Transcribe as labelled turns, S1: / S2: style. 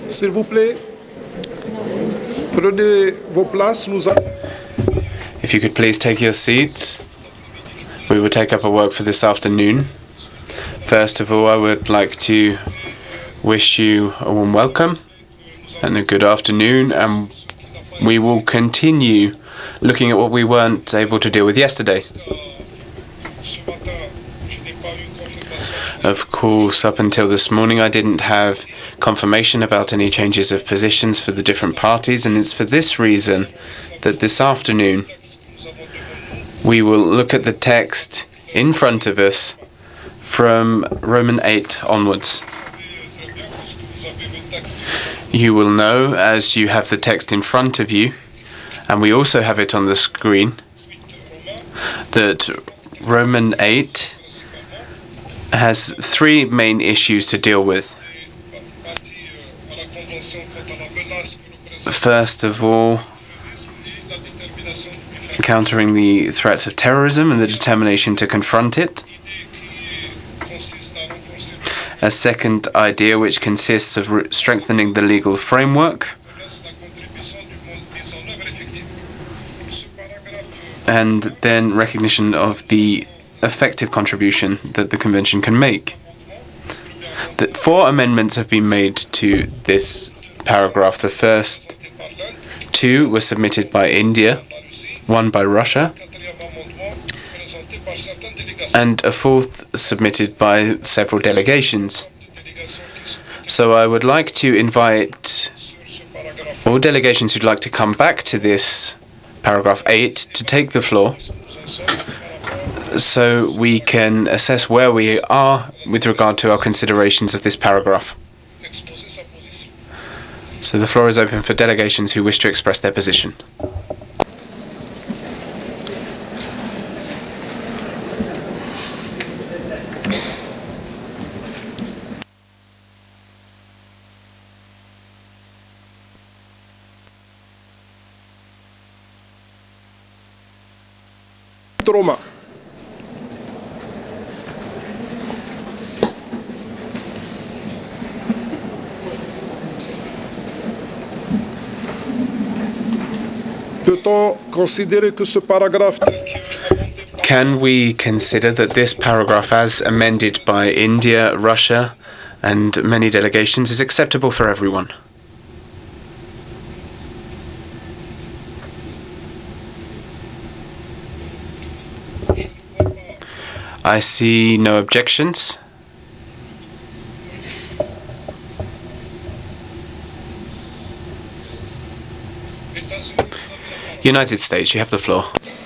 S1: S'il vous plaît, prenez vos places.
S2: If you could please take your seats, we will take up our work for this afternoon. First of all, I would like to wish you a warm welcome and a good afternoon, and we will continue looking at what we weren't able to deal with yesterday. Of course, up until this morning, I didn't have confirmation about any changes of positions for the different parties, and it's for this reason that this afternoon we will look at the text in front of us from Roman 8 onwards. You will know, as you have the text in front of you, and we also have it on the screen, that Roman 8 has three main issues to deal with. First of all, countering the threats of terrorism and the determination to confront it. A second idea, which consists of strengthening the legal framework. And then recognition of the effective contribution that the Convention can make. The 4 amendments have been made to this paragraph. The first 2 were submitted by India, 1 by Russia, and a 4th submitted by several delegations. So I would like to invite all delegations who'd like to come back to this paragraph 8 to take the floor, so we can assess where we are with regard to our considerations of this paragraph. So the floor is open for delegations who wish to express their position.
S1: Roma. Peut-on considérer que ce paragraphe...
S2: Can we consider that this paragraph, as amended by India, Russia, and many delegations, is acceptable for everyone? I see no objections. United States, you have the floor.